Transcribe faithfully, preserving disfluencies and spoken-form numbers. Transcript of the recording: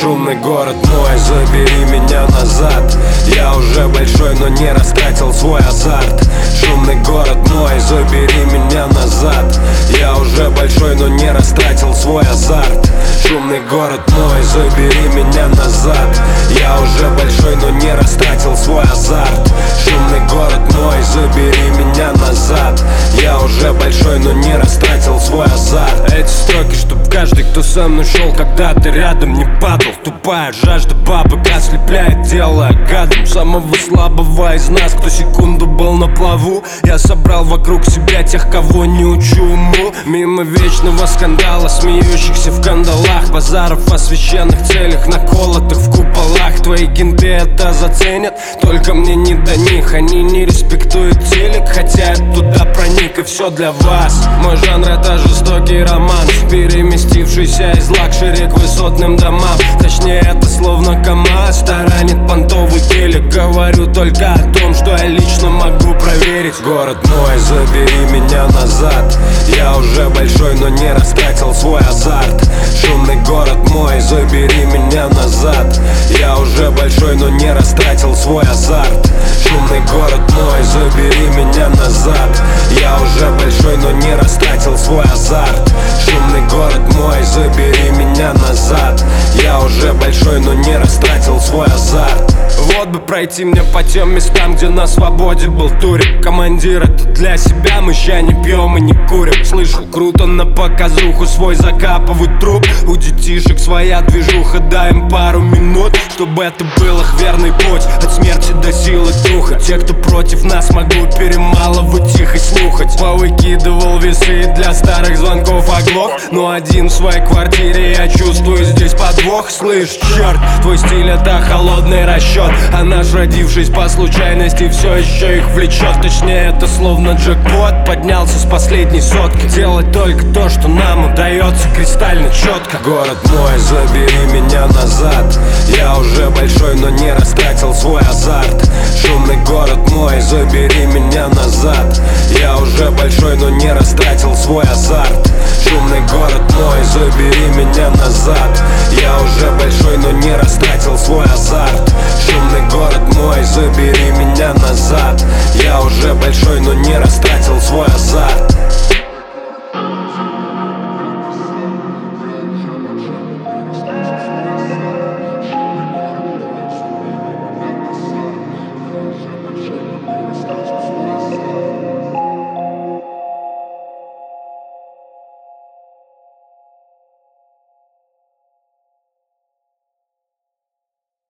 Шумный город мой, забери меня назад. Я уже большой, но не растратил свой азарт. Шумный город мой, забери меня назад. Я уже большой, но не растратил свой азарт. Шумный город мой, забери меня назад. Я уже большой, но не растратил свой азарт. Шумный город мой, забери меня назад. Я уже большой, но не растратил свой азарт. Эти строки, чтоб каждый, кто со мной шел, когда ты рядом, не падал. Тупая жажда бабок ослепляет дело гадом. Самого слабого из нас, кто секунду был на плаву. Я собрал вокруг себя тех, кого не учу уму. Мимо вечного скандала, смеющихся в кандалах, базаров о священных целях, наколотых в куполах. Твои кенты это заценят, только мне не до них. Они не респектуют телек, хотя я туда проник, и все для вас. Мой жанр это жестокий роман, переместившийся из лакшери к высотным домам. Точнее это словно КамАЗ таранит понтовый телек. Говорю только о том, что я лично могу проверить. Город мой, забери меня назад. Я уже большой, но не растратил свой азарт. Шумный город мой, забери меня назад. Я уже большой, но не растратил свой азарт. Шумный город мой, забери меня назад. Я уже большой, но не растратил свой азарт. Шумный город мой, забери меня назад. Я уже большой, но не растратил свой азарт. Вот бы пройти мне по тем местам, где на свободе был турик. Командир, это для себя, мы ща не пьем и не курим. Слышу, круто на показуху свой закапывают труп. У детишек своя движуха, дай им пару минут, чтобы это был их верный путь от смерти до силы духа. Те, кто против нас, могу перемалывать их и слухать. Повыкидывал весы для старых звонков оглох, но один в своей квартире, я чувствую здесь подвох. Слышь, черт, твой стиль это холодный расчет, а наш, родившись по случайности, все еще их влечет. Точнее это словно джекпот, поднялся с последней сотки. Делать только то, что нам удается кристально четко. Город мой, забери меня назад. Я уже большой, но не растратил свой азарт. Шумный город мой, забери меня назад. Я уже большой, но не растратил свой азарт. Шумный город мой, забери меня назад. Я уже большой, но не растратил свой азарт. Шумный город мой, забери меня назад. Я уже большой, но не растратил свой азарт.